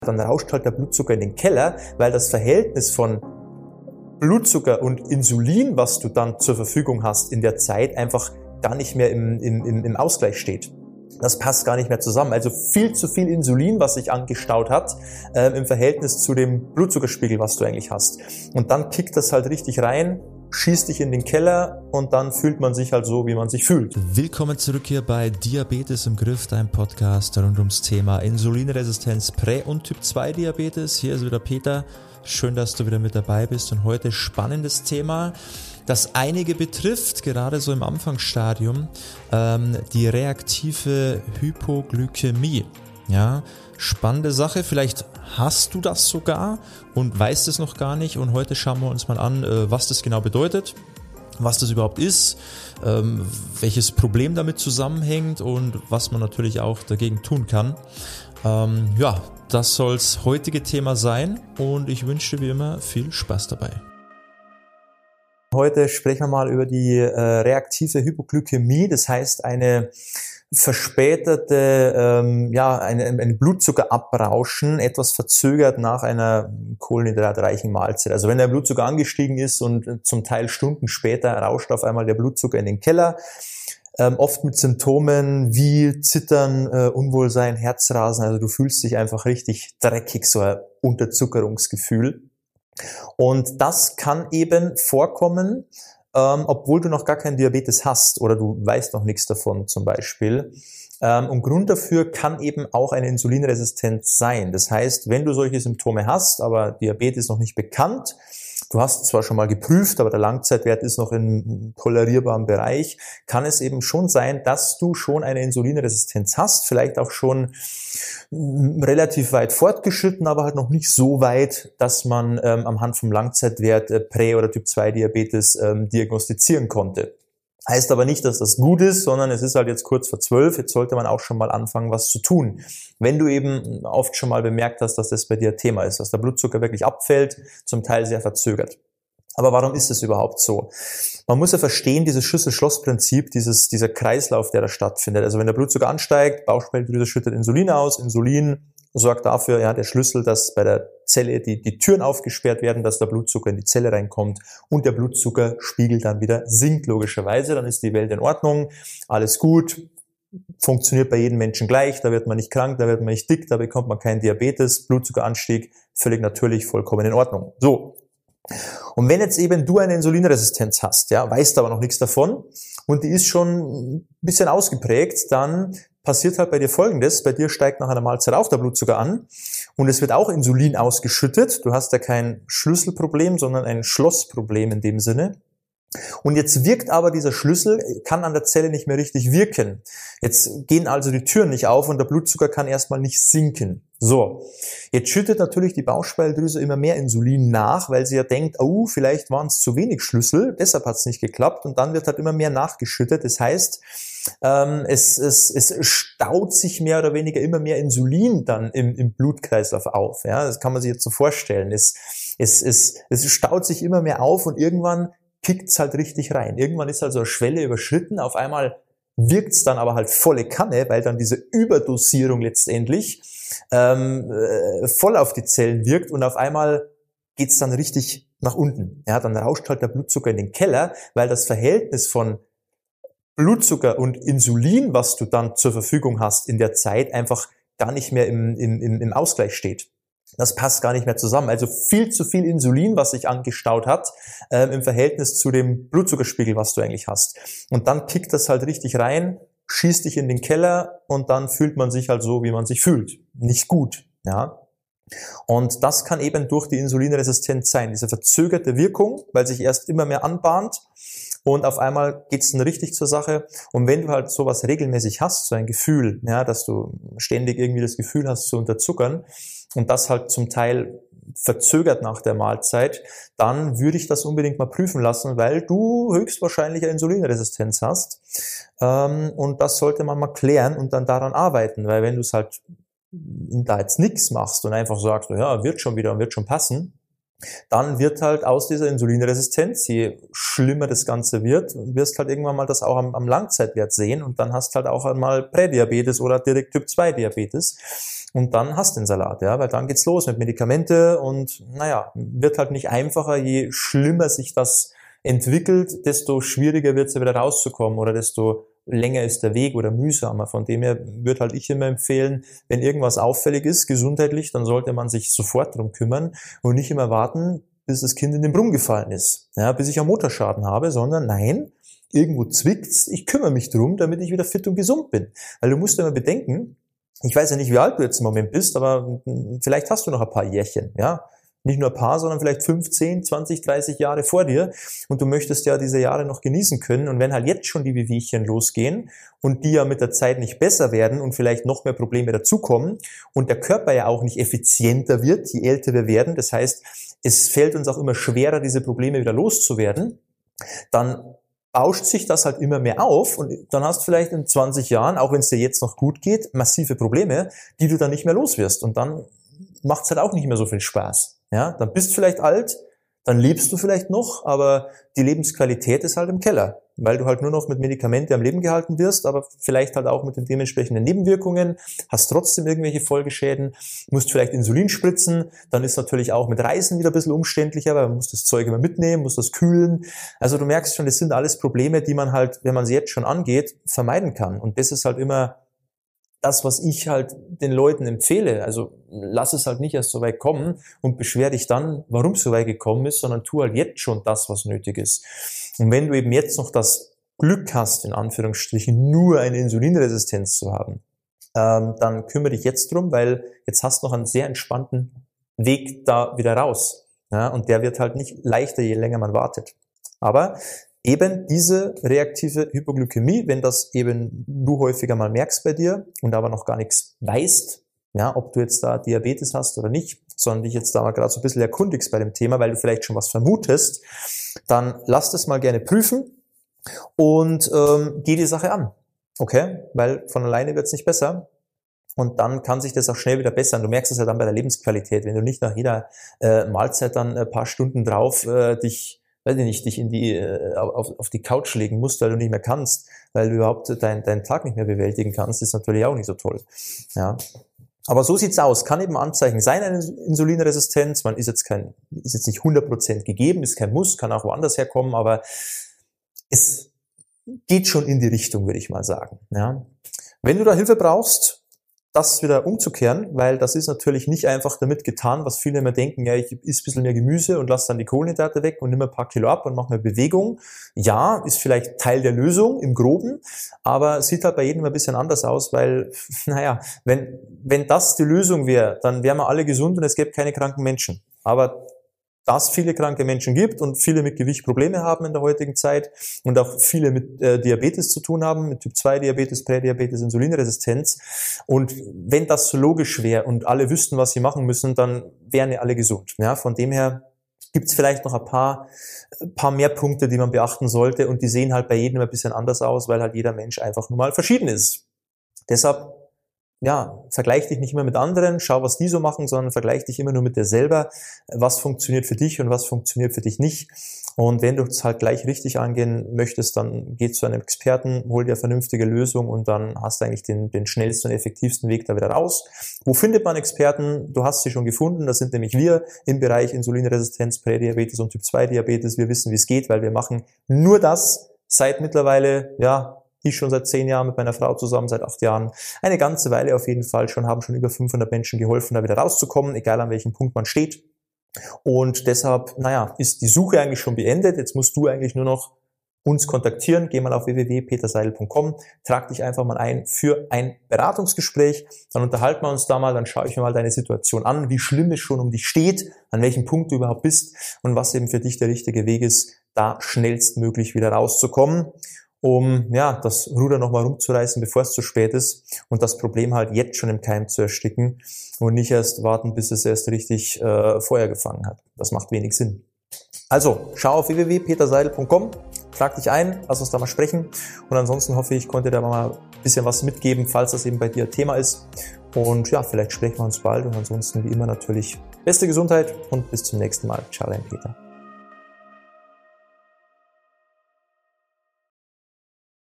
Dann rauscht halt der Blutzucker in den Keller, weil das Verhältnis von Blutzucker und Insulin, was du dann zur Verfügung hast in der Zeit, einfach gar nicht mehr im Ausgleich steht. Das passt gar nicht mehr zusammen. Also viel zu viel Insulin, was sich angestaut hat, im Verhältnis zu dem Blutzuckerspiegel, was du eigentlich hast. Und dann kickt das halt richtig rein, schießt dich in den Keller und dann fühlt man sich halt so, wie man sich fühlt. Willkommen zurück hier bei Diabetes im Griff, dein Podcast rund ums Thema Insulinresistenz, Prä- und Typ-2-Diabetes. Hier ist wieder Peter. Schön, dass du wieder mit dabei bist und heute spannendes Thema, das einige betrifft, gerade so im Anfangsstadium, die reaktive Hypoglykämie. Ja, spannende Sache, vielleicht hast du das sogar und weißt es noch gar nicht, und heute schauen wir uns mal an, was das genau bedeutet, was das überhaupt ist, welches Problem damit zusammenhängt und was man natürlich auch dagegen tun kann. Das soll das heutige Thema sein und ich wünsche dir wie immer viel Spaß dabei. Heute sprechen wir mal über die reaktive Hypoglykämie, das heißt eine verspätete, ein Blutzuckerabrauschen, etwas verzögert nach einer kohlenhydratreichen Mahlzeit. Also wenn der Blutzucker angestiegen ist und zum Teil Stunden später rauscht auf einmal der Blutzucker in den Keller, oft mit Symptomen wie Zittern, Unwohlsein, Herzrasen, also du fühlst dich einfach richtig dreckig, so ein Unterzuckerungsgefühl. Und das kann eben vorkommen, obwohl du noch gar keinen Diabetes hast oder du weißt noch nichts davon zum Beispiel. Und Grund dafür kann eben auch eine Insulinresistenz sein. Das heißt, wenn du solche Symptome hast, aber Diabetes noch nicht bekannt, du hast zwar schon mal geprüft, aber der Langzeitwert ist noch im tolerierbaren Bereich, kann es eben schon sein, dass du schon eine Insulinresistenz hast, vielleicht auch schon relativ weit fortgeschritten, aber halt noch nicht so weit, dass man anhand vom Langzeitwert Prä- oder Typ-2-Diabetes diagnostizieren konnte. Heißt aber nicht, dass das gut ist, sondern es ist halt jetzt kurz vor 12, jetzt sollte man auch schon mal anfangen, was zu tun. Wenn du eben oft schon mal bemerkt hast, dass das bei dir Thema ist, dass der Blutzucker wirklich abfällt, zum Teil sehr verzögert. Aber warum ist es überhaupt so? Man muss ja verstehen, dieses Schlüssel-Schloss-Prinzip, dieser Kreislauf, der da stattfindet. Also wenn der Blutzucker ansteigt, Bauchspeicheldrüse schüttet Insulin aus, Insulin sorgt dafür, der Schlüssel, dass bei der Zelle die Türen aufgesperrt werden, dass der Blutzucker in die Zelle reinkommt und der Blutzuckerspiegel dann wieder sinkt, logischerweise. Dann ist die Welt in Ordnung, alles gut, funktioniert bei jedem Menschen gleich, da wird man nicht krank, da wird man nicht dick, da bekommt man keinen Diabetes, Blutzuckeranstieg, völlig natürlich, vollkommen in Ordnung. So. Und wenn jetzt eben du eine Insulinresistenz hast, weißt aber noch nichts davon und die ist schon ein bisschen ausgeprägt, dann passiert halt bei dir Folgendes: Bei dir steigt nach einer Mahlzeit auch der Blutzucker an und es wird auch Insulin ausgeschüttet. Du hast ja kein Schlüsselproblem, sondern ein Schlossproblem in dem Sinne. Und jetzt wirkt aber dieser Schlüssel, kann an der Zelle nicht mehr richtig wirken. Jetzt gehen also die Türen nicht auf und der Blutzucker kann erstmal nicht sinken. So, jetzt schüttet natürlich die Bauchspeicheldrüse immer mehr Insulin nach, weil sie ja denkt, vielleicht waren es zu wenig Schlüssel, deshalb hat es nicht geklappt, und dann wird halt immer mehr nachgeschüttet. Das heißt, es staut sich mehr oder weniger immer mehr Insulin dann im Blutkreislauf auf. Ja, das kann man sich jetzt so vorstellen. Es staut sich immer mehr auf und irgendwann kickt's halt richtig rein. Irgendwann ist also eine Schwelle überschritten, auf einmal wirkt's dann aber halt volle Kanne, weil dann diese Überdosierung letztendlich voll auf die Zellen wirkt und auf einmal geht's dann richtig nach unten. Ja, dann rauscht halt der Blutzucker in den Keller, weil das Verhältnis von Blutzucker und Insulin, was du dann zur Verfügung hast in der Zeit, einfach gar nicht mehr im Ausgleich steht. Das passt gar nicht mehr zusammen. Also viel zu viel Insulin, was sich angestaut hat, im Verhältnis zu dem Blutzuckerspiegel, was du eigentlich hast. Und dann kickt das halt richtig rein, schießt dich in den Keller und dann fühlt man sich halt so, wie man sich fühlt. Nicht gut, ja. Und das kann eben durch die Insulinresistenz sein. Diese verzögerte Wirkung, weil sich erst immer mehr anbahnt und auf einmal geht's dann richtig zur Sache. Und wenn du halt sowas regelmäßig hast, so ein Gefühl, dass du ständig irgendwie das Gefühl hast zu unterzuckern und das halt zum Teil verzögert nach der Mahlzeit, dann würde ich das unbedingt mal prüfen lassen, weil du höchstwahrscheinlich eine Insulinresistenz hast. Und das sollte man mal klären und dann daran arbeiten, weil wenn du es halt da jetzt nichts machst und einfach sagst, wird schon wieder und wird schon passen, dann wird halt aus dieser Insulinresistenz, je schlimmer das Ganze wird, wirst halt irgendwann mal das auch am Langzeitwert sehen und dann hast halt auch einmal Prädiabetes oder direkt Typ 2 Diabetes und dann hast du den Salat, ja, weil dann geht's los mit Medikamente und wird halt nicht einfacher, je schlimmer sich das entwickelt, desto schwieriger wird's ja wieder rauszukommen oder desto länger ist der Weg oder mühsamer. Von dem her würde halt ich immer empfehlen, wenn irgendwas auffällig ist, gesundheitlich, dann sollte man sich sofort drum kümmern und nicht immer warten, bis das Kind in den Brunnen gefallen ist, ja, bis ich einen Motorschaden habe, sondern nein, irgendwo zwickt's, ich kümmere mich drum, damit ich wieder fit und gesund bin. Weil du musst immer bedenken, ich weiß ja nicht, wie alt du jetzt im Moment bist, aber vielleicht hast du noch ein paar Jährchen, ja. Nicht nur ein paar, sondern vielleicht 15, 20, 30 Jahre vor dir. Und du möchtest ja diese Jahre noch genießen können. Und wenn halt jetzt schon die Wehwehchen losgehen und die ja mit der Zeit nicht besser werden und vielleicht noch mehr Probleme dazukommen und der Körper ja auch nicht effizienter wird, je älter wir werden, das heißt, es fällt uns auch immer schwerer, diese Probleme wieder loszuwerden, dann bauscht sich das halt immer mehr auf und dann hast du vielleicht in 20 Jahren, auch wenn es dir jetzt noch gut geht, massive Probleme, die du dann nicht mehr los wirst. Und dann macht es halt auch nicht mehr so viel Spaß. Ja, dann bist du vielleicht alt, dann lebst du vielleicht noch, aber die Lebensqualität ist halt im Keller, weil du halt nur noch mit Medikamenten am Leben gehalten wirst, aber vielleicht halt auch mit den dementsprechenden Nebenwirkungen, hast trotzdem irgendwelche Folgeschäden, musst vielleicht Insulin spritzen, dann ist natürlich auch mit Reisen wieder ein bisschen umständlicher, weil man muss das Zeug immer mitnehmen, muss das kühlen. Also du merkst schon, das sind alles Probleme, die man halt, wenn man sie jetzt schon angeht, vermeiden kann. Und das ist halt immer das, was ich halt den Leuten empfehle. Also lass es halt nicht erst so weit kommen und beschwer dich dann, warum es so weit gekommen ist, sondern tu halt jetzt schon das, was nötig ist. Und wenn du eben jetzt noch das Glück hast, in Anführungsstrichen, nur eine Insulinresistenz zu haben, dann kümmere dich jetzt drum, weil jetzt hast du noch einen sehr entspannten Weg da wieder raus. Ja, und der wird halt nicht leichter, je länger man wartet. Aber eben diese reaktive Hypoglykämie, wenn das eben du häufiger mal merkst bei dir und aber noch gar nichts weißt, ja, ob du jetzt da Diabetes hast oder nicht, sondern dich jetzt da mal gerade so ein bisschen erkundigst bei dem Thema, weil du vielleicht schon was vermutest, dann lass das mal gerne prüfen und geh die Sache an, okay? Weil von alleine wird's nicht besser. Und dann kann sich das auch schnell wieder bessern. Du merkst es ja dann bei der Lebensqualität, wenn du nicht nach jeder Mahlzeit dann ein paar Stunden drauf dich in auf die Couch legen musst, weil du nicht mehr kannst, weil du überhaupt deinen Tag nicht mehr bewältigen kannst, ist natürlich auch nicht so toll. Ja. Aber so sieht's aus. Kann eben Anzeichen sein, eine Insulinresistenz. Man ist jetzt nicht 100% gegeben, ist kein Muss, kann auch woanders herkommen, aber es geht schon in die Richtung, würde ich mal sagen. Ja. Wenn du da Hilfe brauchst, das wieder umzukehren, weil das ist natürlich nicht einfach damit getan, was viele immer denken, ja, ich esse ein bisschen mehr Gemüse und lasse dann die Kohlenhydrate weg und nehme ein paar Kilo ab und mache mehr Bewegung. Ja, ist vielleicht Teil der Lösung im Groben, aber sieht halt bei jedem ein bisschen anders aus, weil, wenn das die Lösung wäre, dann wären wir alle gesund und es gäbe keine kranken Menschen. Aber da es viele kranke Menschen gibt und viele mit Gewicht Probleme haben in der heutigen Zeit und auch viele mit Diabetes zu tun haben, mit Typ 2 Diabetes, Prädiabetes, Insulinresistenz. Und wenn das so logisch wäre und alle wüssten, was sie machen müssen, dann wären ja alle gesund. Ja, von dem her gibt es vielleicht noch ein paar mehr Punkte, die man beachten sollte und die sehen halt bei jedem ein bisschen anders aus, weil halt jeder Mensch einfach nur mal verschieden ist. Deshalb vergleich dich nicht immer mit anderen, schau, was die so machen, sondern vergleich dich immer nur mit dir selber, was funktioniert für dich und was funktioniert für dich nicht. Und wenn du es halt gleich richtig angehen möchtest, dann geh zu einem Experten, hol dir eine vernünftige Lösung und dann hast du eigentlich den schnellsten und effektivsten Weg da wieder raus. Wo findet man Experten? Du hast sie schon gefunden, das sind nämlich wir im Bereich Insulinresistenz, Prädiabetes und Typ 2 Diabetes. Wir wissen, wie es geht, weil wir machen nur das seit mittlerweile, ich schon seit 10 Jahren mit meiner Frau zusammen, seit 8 Jahren, eine ganze Weile auf jeden Fall schon, haben schon über 500 Menschen geholfen, da wieder rauszukommen, egal an welchem Punkt man steht. Und deshalb, ist die Suche eigentlich schon beendet. Jetzt musst du eigentlich nur noch uns kontaktieren. Geh mal auf www.peterseidel.com, trag dich einfach mal ein für ein Beratungsgespräch. Dann unterhalten wir uns da mal, dann schaue ich mir mal deine Situation an, wie schlimm es schon um dich steht, an welchem Punkt du überhaupt bist und was eben für dich der richtige Weg ist, da schnellstmöglich wieder rauszukommen, um das Ruder nochmal rumzureißen, bevor es zu spät ist und das Problem halt jetzt schon im Keim zu ersticken und nicht erst warten, bis es erst richtig Feuer gefangen hat. Das macht wenig Sinn. Also, schau auf www.peterseidel.com, trag dich ein, lass uns da mal sprechen. Und ansonsten hoffe ich, konnte da mal ein bisschen was mitgeben, falls das eben bei dir Thema ist. Und ja, vielleicht sprechen wir uns bald. Und ansonsten wie immer natürlich beste Gesundheit und bis zum nächsten Mal. Ciao, dein Peter.